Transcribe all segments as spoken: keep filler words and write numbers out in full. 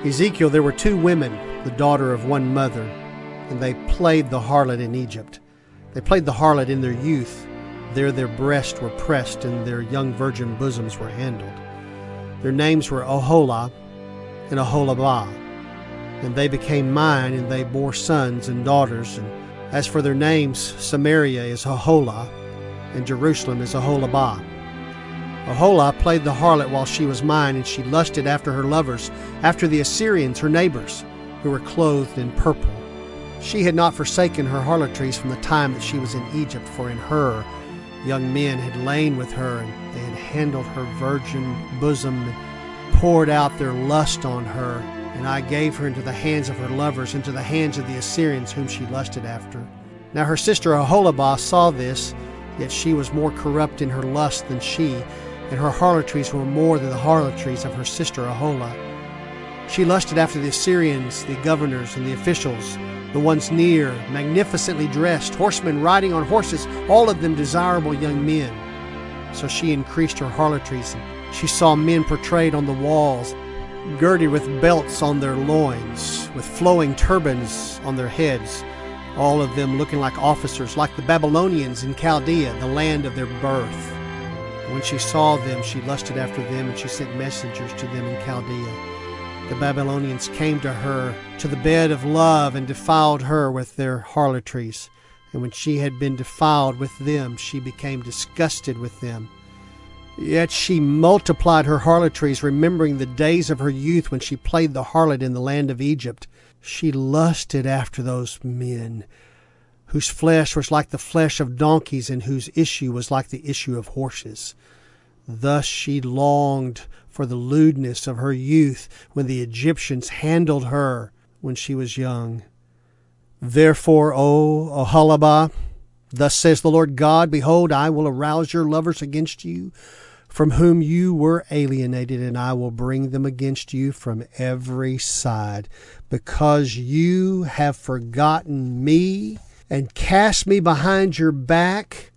Ezekiel, there were two women, the daughter of one mother, and they played the harlot in Egypt. They played the harlot in their youth. There their breasts were pressed, and their young virgin bosoms were handled. Their names were Oholah and Oholibah. And they became mine, and they bore sons and daughters. And as for their names, Samaria is Oholah, and Jerusalem is Oholibah. Oholah played the harlot while she was mine, and she lusted after her lovers, after the Assyrians, her neighbors, who were clothed in purple. She had not forsaken her harlotries from the time that she was in Egypt, for in her young men had lain with her, and they had handled her virgin bosom, and poured out their lust on her. And I gave her into the hands of her lovers, into the hands of the Assyrians, whom she lusted after. Now her sister Oholibah saw this, yet she was more corrupt in her lust than she, and her harlotries were more than the harlotries of her sister Oholah. She lusted after the Assyrians, the governors and the officials, the ones near, magnificently dressed, horsemen riding on horses, all of them desirable young men. So she increased her harlotries, and she saw men portrayed on the walls, girded with belts on their loins, with flowing turbans on their heads, all of them looking like officers, like the Babylonians in Chaldea, the land of their birth. When she saw them, she lusted after them, and she sent messengers to them in Chaldea. The Babylonians came to her to the bed of love and defiled her with their harlotries. And when she had been defiled with them, she became disgusted with them. Yet she multiplied her harlotries, remembering the days of her youth when she played the harlot in the land of Egypt. She lusted after those men, whose flesh was like the flesh of donkeys, and whose issue was like the issue of horses. Thus she longed for the lewdness of her youth, when the Egyptians handled her when she was young. Therefore, O Oholibah, thus says the Lord God, behold, I will arouse your lovers against you, from whom you were alienated, and I will bring them against you from every side, because you have forgotten me and cast me behind your back.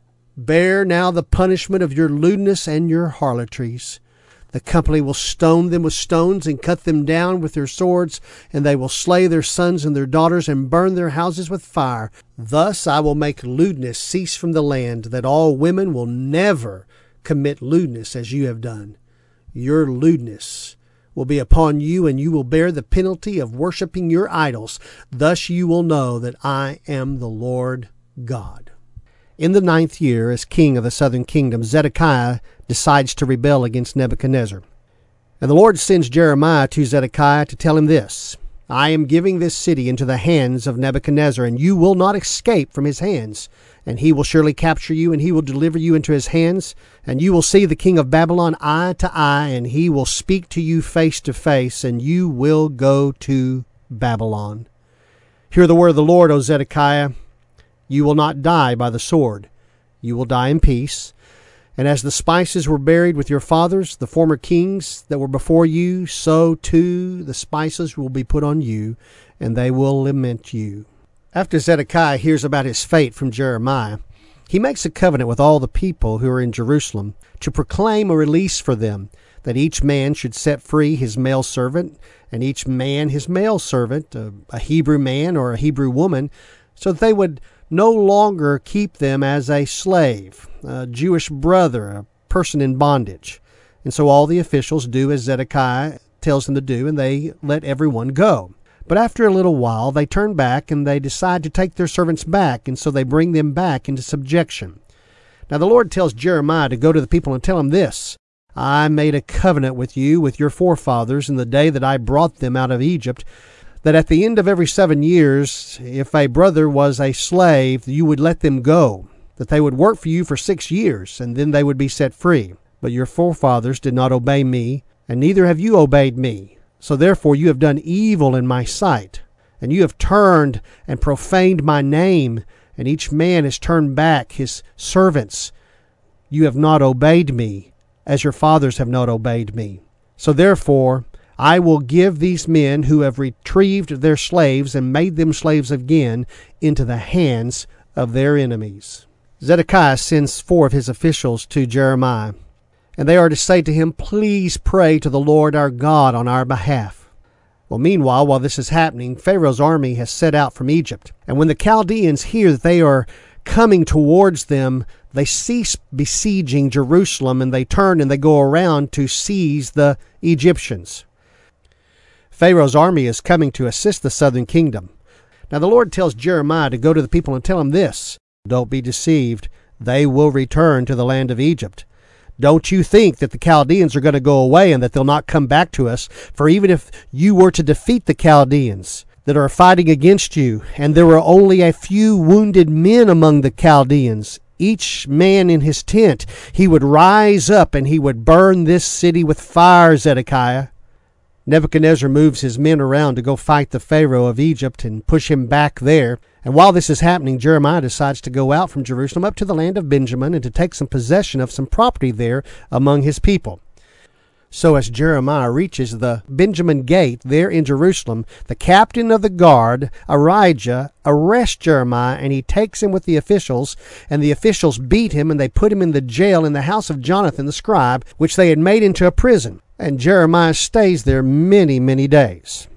Bear now the punishment of your lewdness and your harlotries. The company will stone them with stones and cut them down with their swords, and they will slay their sons and their daughters and burn their houses with fire. Thus I will make lewdness cease from the land, that all women will never commit lewdness as you have done. Your lewdness will be upon you, and you will bear the penalty of worshiping your idols. Thus you will know that I am the Lord God. In the ninth year, as king of the southern kingdom, Zedekiah decides to rebel against Nebuchadnezzar. And the Lord sends Jeremiah to Zedekiah to tell him this: I am giving this city into the hands of Nebuchadnezzar, and you will not escape from his hands. And he will surely capture you, and he will deliver you into his hands. And you will see the king of Babylon eye to eye, and he will speak to you face to face, and you will go to Babylon. Hear the word of the Lord, O Zedekiah. You will not die by the sword. You will die in peace. And as the spices were buried with your fathers, the former kings that were before you, so too the spices will be put on you, and they will lament you. After Zedekiah hears about his fate from Jeremiah, he makes a covenant with all the people who are in Jerusalem to proclaim a release for them, that each man should set free his male servant, and each man his male servant, a, a Hebrew man or a Hebrew woman, so that they would no longer keep them as a slave, a Jewish brother, a person in bondage. And so all the officials do as Zedekiah tells them to do, and they let everyone go. But after a little while, they turn back and they decide to take their servants back, and so they bring them back into subjection. Now the Lord tells Jeremiah to go to the people and tell them this: I made a covenant with you, with your forefathers, in the day that I brought them out of Egypt, that at the end of every seven years, if a brother was a slave, you would let them go, that they would work for you for six years, and then they would be set free. But your forefathers did not obey me, and neither have you obeyed me. So therefore you have done evil in my sight, and you have turned and profaned my name, and each man has turned back his servants. You have not obeyed me, as your fathers have not obeyed me. So therefore I will give these men who have retrieved their slaves and made them slaves again into the hands of their enemies. Zedekiah sends four of his officials to Jeremiah, and they are to say to him, Please pray to the Lord our God on our behalf. Well, meanwhile, while this is happening, Pharaoh's army has set out from Egypt. And when the Chaldeans hear that they are coming towards them, they cease besieging Jerusalem, and they turn and they go around to seize the Egyptians. Pharaoh's army is coming to assist the southern kingdom. Now the Lord tells Jeremiah to go to the people and tell them this: don't be deceived. They will return to the land of Egypt. Don't you think that the Chaldeans are going to go away and that they'll not come back to us. For even if you were to defeat the Chaldeans that are fighting against you, and there were only a few wounded men among the Chaldeans, each man in his tent, he would rise up and he would burn this city with fire, Zedekiah. Nebuchadnezzar moves his men around to go fight the Pharaoh of Egypt and push him back there. And while this is happening, Jeremiah decides to go out from Jerusalem up to the land of Benjamin and to take some possession of some property there among his people. So as Jeremiah reaches the Benjamin gate there in Jerusalem, the captain of the guard, Arijah, arrests Jeremiah, and he takes him with the officials, and the officials beat him, and they put him in the jail in the house of Jonathan the scribe, which they had made into a prison. And Jeremiah stays there many, many days.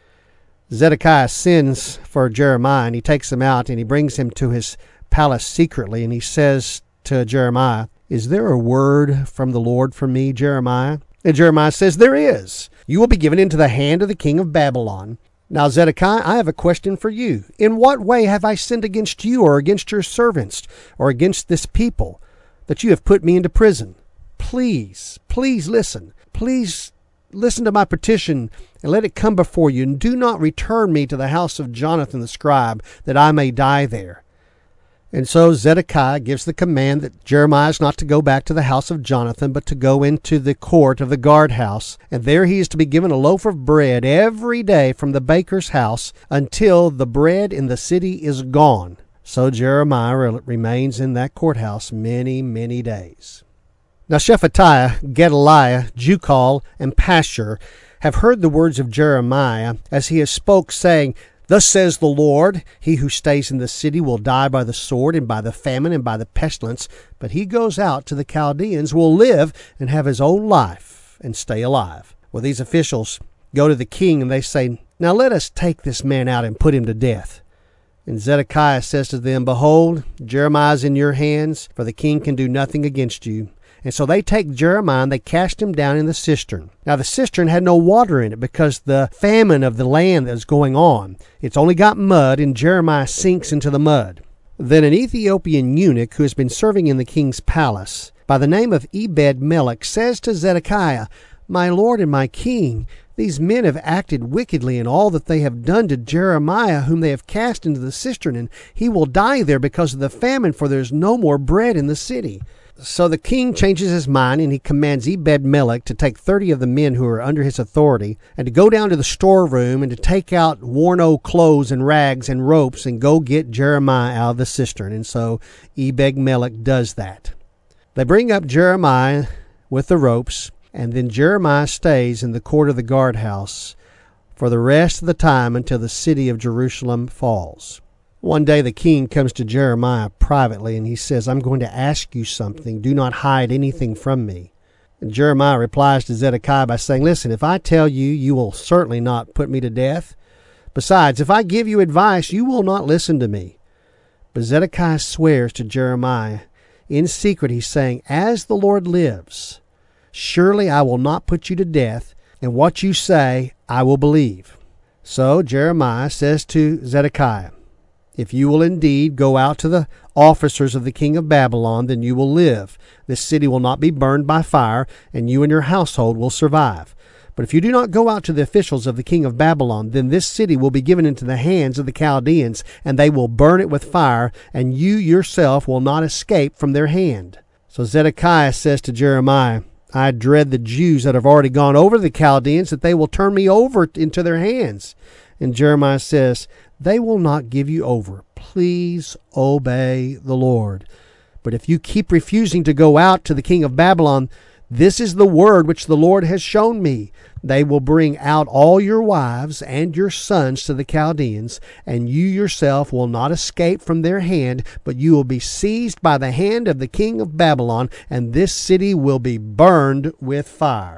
Zedekiah sends for Jeremiah, and he takes him out, and he brings him to his palace secretly, and he says to Jeremiah, "Is there a word from the Lord for me, Jeremiah?" And Jeremiah says, "There is. You will be given into the hand of the king of Babylon." Now, Zedekiah, I have a question for you. In what way have I sinned against you, or against your servants, or against this people, that you have put me into prison? Please, please listen. Please listen to my petition and let it come before you, and do not return me to the house of Jonathan the scribe, that I may die there. And so Zedekiah gives the command that Jeremiah is not to go back to the house of Jonathan, but to go into the court of the guardhouse. And there he is to be given a loaf of bread every day from the baker's house until the bread in the city is gone. So Jeremiah remains in that courthouse many, many days. Now Shephatiah, Gedaliah, Jucal, and Pashur have heard the words of Jeremiah as he has spoke, saying, "Thus says the Lord, he who stays in the city will die by the sword and by the famine and by the pestilence, but he goes out to the Chaldeans will live and have his own life and stay alive." Well, these officials go to the king and they say, "Now let us take this man out and put him to death." And Zedekiah says to them, "Behold, Jeremiah is in your hands, for the king can do nothing against you." And so they take Jeremiah and they cast him down in the cistern. Now the cistern had no water in it because the famine of the land that was going on. It's only got mud, and Jeremiah sinks into the mud. Then an Ethiopian eunuch who has been serving in the king's palace, by the name of Ebed-Melech, says to Zedekiah, "My lord and my king, these men have acted wickedly in all that they have done to Jeremiah, whom they have cast into the cistern, and he will die there because of the famine, for there is no more bread in the city." So the king changes his mind, and he commands Ebed-Melech to take thirty of the men who are under his authority and to go down to the storeroom and to take out worn old clothes and rags and ropes and go get Jeremiah out of the cistern. And so Ebed-Melech does that. They bring up Jeremiah with the ropes, and then Jeremiah stays in the court of the guardhouse for the rest of the time until the city of Jerusalem falls. One day the king comes to Jeremiah privately, and he says, "I'm going to ask you something. Do not hide anything from me." And Jeremiah replies to Zedekiah by saying, "Listen, if I tell you, you will certainly not put me to death. Besides, if I give you advice, you will not listen to me." But Zedekiah swears to Jeremiah. In secret, he's saying, "As the Lord lives, surely I will not put you to death, and what you say I will believe." So Jeremiah says to Zedekiah, "If you will indeed go out to the officers of the king of Babylon, then you will live. This city will not be burned by fire, and you and your household will survive. But if you do not go out to the officials of the king of Babylon, then this city will be given into the hands of the Chaldeans, and they will burn it with fire, and you yourself will not escape from their hand." So Zedekiah says to Jeremiah, "I dread the Jews that have already gone over to the Chaldeans, that they will turn me over into their hands." And Jeremiah says, "They will not give you over. Please obey the Lord. But if you keep refusing to go out to the king of Babylon, this is the word which the Lord has shown me. They will bring out all your wives and your sons to the Chaldeans, and you yourself will not escape from their hand, but you will be seized by the hand of the king of Babylon, and this city will be burned with fire."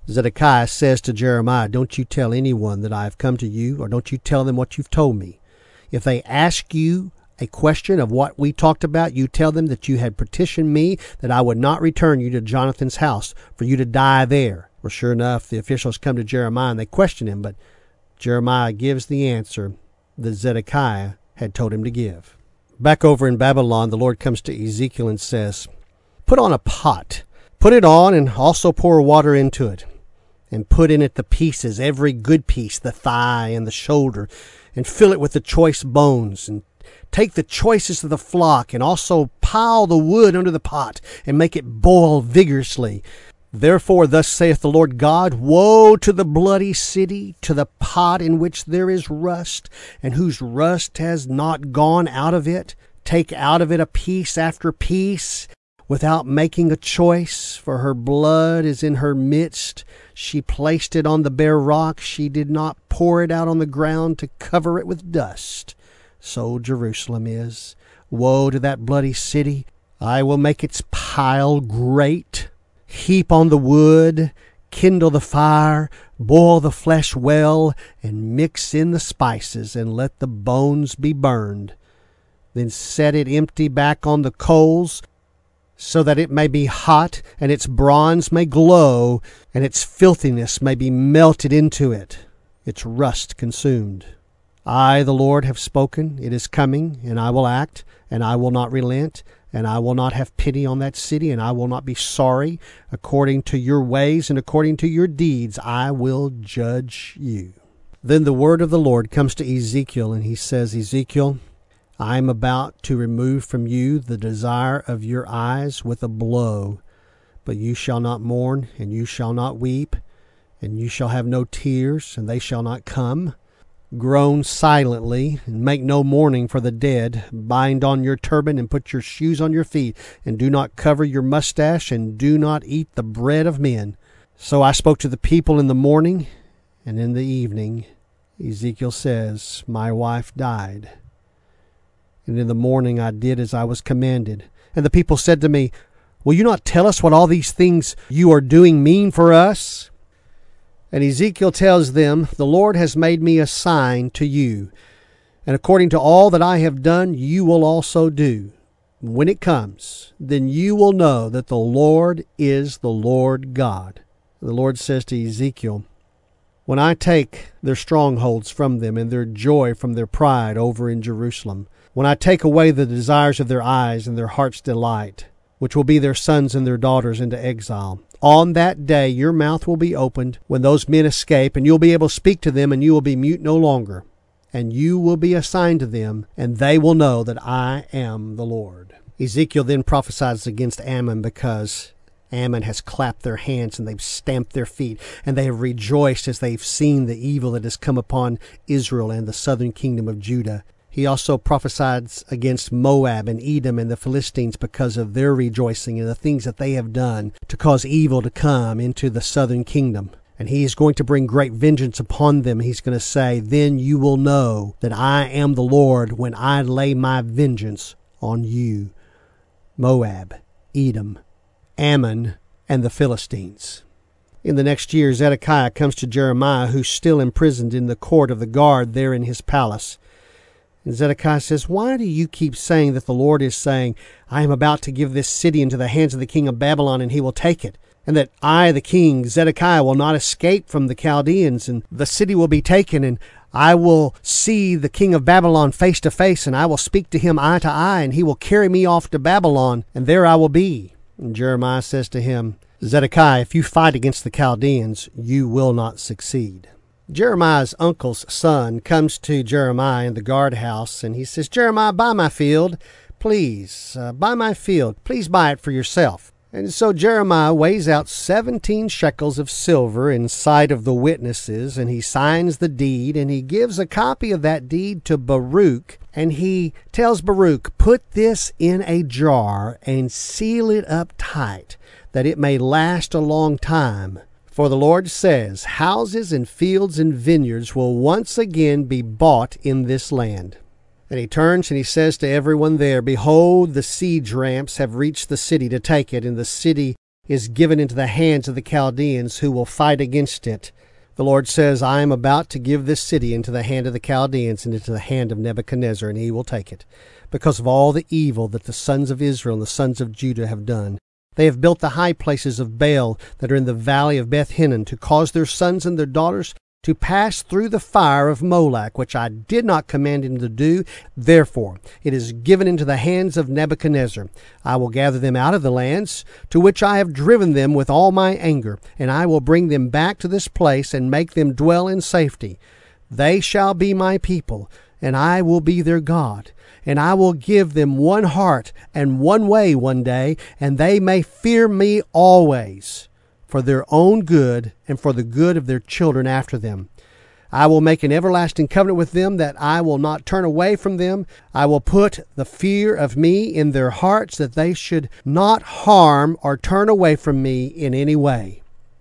Zedekiah says to Jeremiah, "Don't you tell anyone that I have come to you, or don't you tell them what you've told me. If they ask you a question of what we talked about, you tell them that you had petitioned me that I would not return you to Jonathan's house, for you to die there." Well, sure enough, the officials come to Jeremiah and they question him, but Jeremiah gives the answer that Zedekiah had told him to give. Back over in Babylon, the Lord comes to Ezekiel and says, "Put on a pot, put it on, and also pour water into it, and put in it the pieces, every good piece, the thigh and the shoulder, and fill it with the choice bones, and take the choicest of the flock, and also pile the wood under the pot, and make it boil vigorously. Therefore, thus saith the Lord God, woe to the bloody city, to the pot in which there is rust, and whose rust has not gone out of it. Take out of it a piece after piece, without making a choice, for her blood is in her midst. She placed it on the bare rock. She did not pour it out on the ground to cover it with dust. So Jerusalem is. Woe to that bloody city. I will make its pile great. Heap on the wood, kindle the fire, boil the flesh well, and mix in the spices, and let the bones be burned. Then set it empty back on the coals, so that it may be hot, and its bronze may glow, and its filthiness may be melted into it, its rust consumed. I, the Lord, have spoken. It is coming, and I will act, and I will not relent, and I will not have pity on that city, and I will not be sorry. According to your ways and according to your deeds, I will judge you." Then the word of the Lord comes to Ezekiel, and he says, "Ezekiel, I am about to remove from you the desire of your eyes with a blow, but you shall not mourn, and you shall not weep, and you shall have no tears, and they shall not come. Groan silently, and make no mourning for the dead. Bind on your turban, and put your shoes on your feet, and do not cover your mustache, and do not eat the bread of men." So I spoke to the people in the morning, and in the evening, Ezekiel says, my wife died. And in the morning I did as I was commanded. And the people said to me, "Will you not tell us what all these things you are doing mean for us?" And Ezekiel tells them, "The Lord has made me a sign to you, and according to all that I have done, you will also do. When it comes, then you will know that the Lord is the Lord God." The Lord says to Ezekiel, "When I take their strongholds from them and their joy from their pride over in Jerusalem, when I take away the desires of their eyes and their heart's delight, which will be their sons and their daughters into exile, on that day your mouth will be opened when those men escape, and you'll be able to speak to them, and you will be mute no longer. And you will be a sign to them, and they will know that I am the Lord." Ezekiel then prophesies against Ammon, because Ammon has clapped their hands and they've stamped their feet, and they have rejoiced as they've seen the evil that has come upon Israel and the southern kingdom of Judah. He also prophesied against Moab and Edom and the Philistines because of their rejoicing and the things that they have done to cause evil to come into the southern kingdom. And he is going to bring great vengeance upon them. He's going to say, "Then you will know that I am the Lord when I lay my vengeance on you, Moab, Edom, Ammon, and the Philistines." In the next year, Zedekiah comes to Jeremiah, who's still imprisoned in the court of the guard there in his palace. And Zedekiah says, "Why do you keep saying that the Lord is saying, I am about to give this city into the hands of the king of Babylon, and he will take it, and that I, the king, Zedekiah, will not escape from the Chaldeans, and the city will be taken, and I will see the king of Babylon face to face, and I will speak to him eye to eye, and he will carry me off to Babylon, and there I will be?" And Jeremiah says to him, "Zedekiah, if you fight against the Chaldeans, you will not succeed." Jeremiah's uncle's son comes to Jeremiah in the guardhouse, and he says, "Jeremiah, buy my field, please. Uh, buy my field. Please buy it for yourself." And so Jeremiah weighs out seventeen shekels of silver in sight of the witnesses, and he signs the deed, and he gives a copy of that deed to Baruch, and he tells Baruch, "Put this in a jar and seal it up tight, that it may last a long time. For the Lord says, houses and fields and vineyards will once again be bought in this land." And he turns and he says to everyone there, "Behold, the siege ramps have reached the city to take it, and the city is given into the hands of the Chaldeans, who will fight against it. The Lord says, I am about to give this city into the hand of the Chaldeans and into the hand of Nebuchadnezzar, and he will take it, because of all the evil that the sons of Israel and the sons of Judah have done. They have built the high places of Baal that are in the valley of Beth Hinnom, to cause their sons and their daughters to pass through the fire of Moloch, which I did not command him to do. Therefore it is given into the hands of Nebuchadnezzar. I will gather them out of the lands to which I have driven them with all my anger, and I will bring them back to this place and make them dwell in safety. They shall be my people, and I will be their God. And I will give them one heart and one way one day, and they may fear me always, for their own good and for the good of their children after them. I will make an everlasting covenant with them, that I will not turn away from them. I will put the fear of me in their hearts, that they should not harm or turn away from me in any way.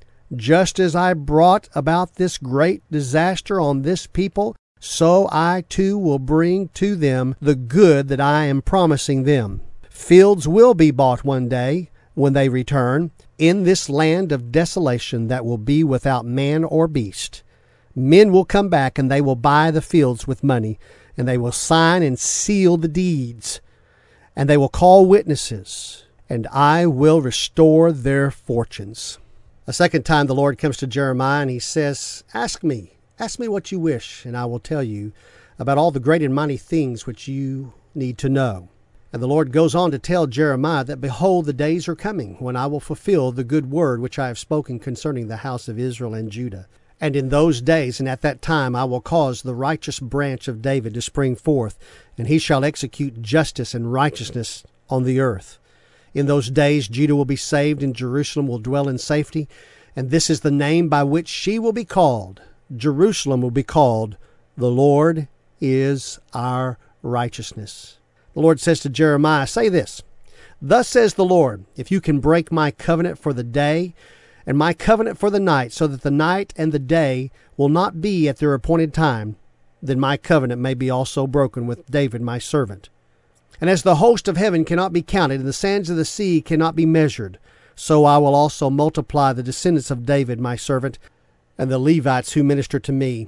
Just as I brought about this great disaster on this people, so I too will bring to them the good that I am promising them. Fields will be bought one day when they return, in this land of desolation that will be without man or beast. Men will come back, and they will buy the fields with money, and they will sign and seal the deeds, and they will call witnesses, and I will restore their fortunes. A second time the Lord comes to Jeremiah, and he says, Ask me, ask me what you wish, and I will tell you about all the great and mighty things which you need to know. And the Lord goes on to tell Jeremiah that, behold, the days are coming when I will fulfill the good word which I have spoken concerning the house of Israel and Judah. And in those days and at that time I will cause the righteous branch of David to spring forth, and he shall execute justice and righteousness on the earth. In those days Judah will be saved, and Jerusalem will dwell in safety, and this is the name by which she will be called. Jerusalem will be called, The Lord is our righteousness. The Lord says to Jeremiah, Say this, Thus says the Lord, if you can break my covenant for the day and my covenant for the night, so that the night and the day will not be at their appointed time, then my covenant may be also broken with David my servant. And as the host of heaven cannot be counted, and the sands of the sea cannot be measured, so I will also multiply the descendants of David my servant, and the Levites who minister to me.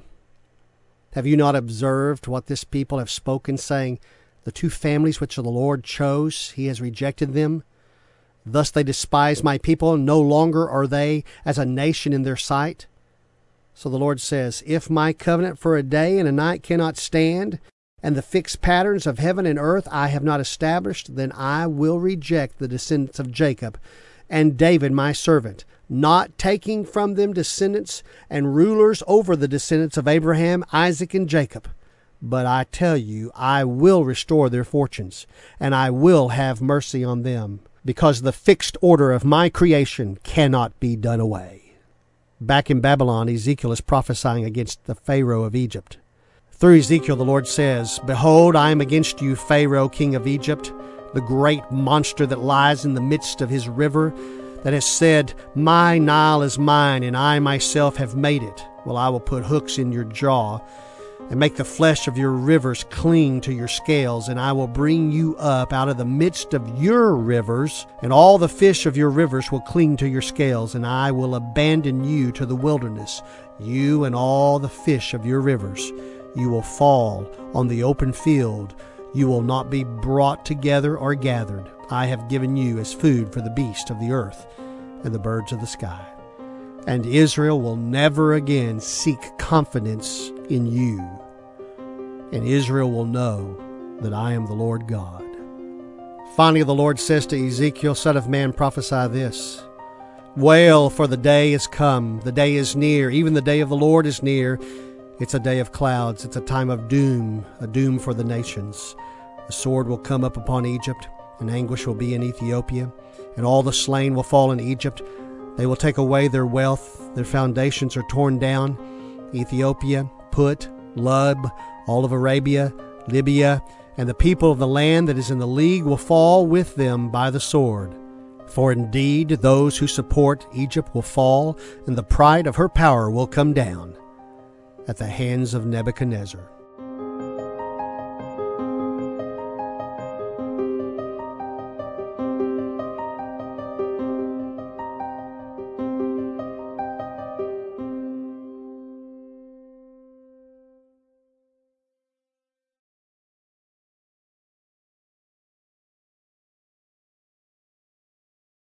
Have you not observed what this people have spoken, saying, The two families which the Lord chose, he has rejected them? Thus they despise my people, and no longer are they as a nation in their sight. So the Lord says, If my covenant for a day and a night cannot stand, and the fixed patterns of heaven and earth I have not established, then I will reject the descendants of Jacob and David my servant, not taking from them descendants and rulers over the descendants of Abraham, Isaac, and Jacob. But I tell you, I will restore their fortunes, and I will have mercy on them, because the fixed order of my creation cannot be done away. Back in Babylon, Ezekiel is prophesying against the Pharaoh of Egypt. Through Ezekiel, the Lord says, Behold, I am against you, Pharaoh, king of Egypt, the great monster that lies in the midst of his river, that has said, My Nile is mine, and I myself have made it. Well, I will put hooks in your jaw, and make the flesh of your rivers cling to your scales, and I will bring you up out of the midst of your rivers, and all the fish of your rivers will cling to your scales, and I will abandon you to the wilderness, you and all the fish of your rivers. You will fall on the open field. You will not be brought together or gathered. I have given you as food for the beasts of the earth and the birds of the sky. And Israel will never again seek confidence in you. And Israel will know that I am the Lord God. Finally, the Lord says to Ezekiel, Son of man, prophesy this. Wail, for the day is come, the day is near, even the day of the Lord is near. It's a day of clouds, it's a time of doom, a doom for the nations. The sword will come up upon Egypt, and anguish will be in Ethiopia, and all the slain will fall in Egypt. They will take away their wealth, their foundations are torn down. Ethiopia, Put, Lub, all of Arabia, Libya, and the people of the land that is in the league will fall with them by the sword. For indeed those who support Egypt will fall, and the pride of her power will come down at the hands of Nebuchadnezzar.